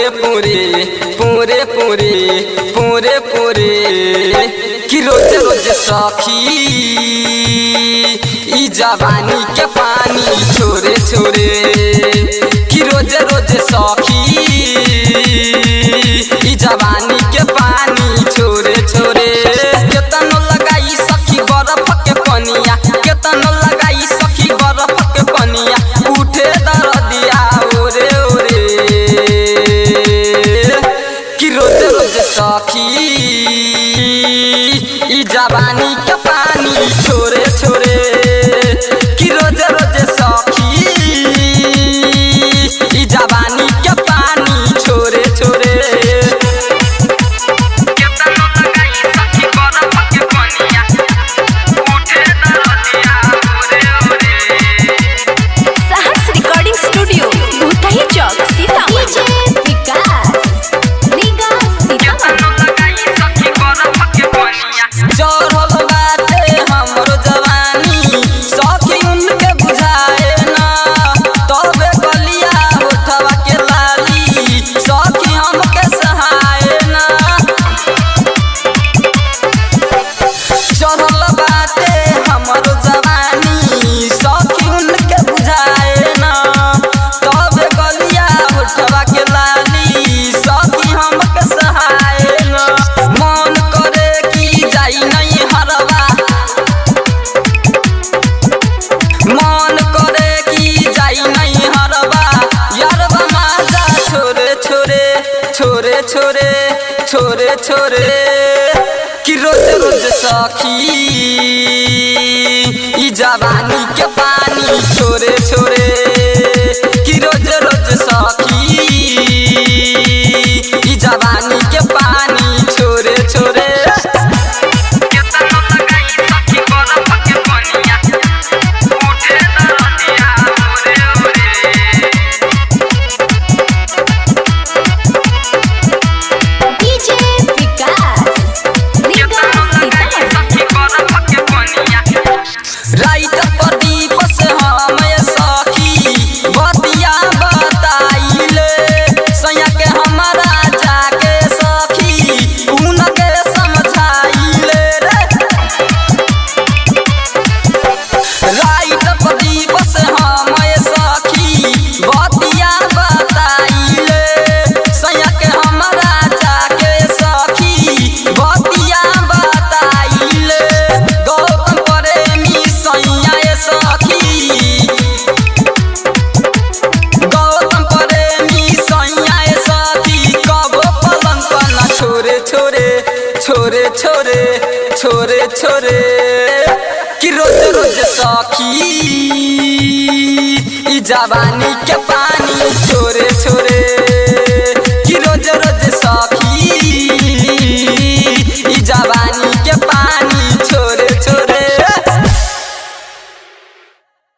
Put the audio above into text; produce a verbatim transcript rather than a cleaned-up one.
पूरे पूरे पूरे पूरे पूरे पूरे कि रोज रोज सखी ई जवानी के पानी छोरे छोरे कि रोज रोज सखी ई जवानी के पानी छोरे छोरे केतनो लगाई सखी बर्फ के पनिया केतनो लगाई सखी बर्फ के पनिया उठे दर्दिया ओरे ओरे कि रोज रोज सखी ई जवानी के पानी छोरे छोरे कि रोज रोज सखी ई जवानी के पानी छोरे छोरे छोरे छोरे छोरे छोरे कि रोज रोज सखी ई जवानी के पानी छोरे छोरे कि रोज रोज सखी ई जवानी के पानी छोरे छोरे छोरे छोरे छोरे छोरे कि रोज रोज सखी ई जवानी के पानी छोरे छोरे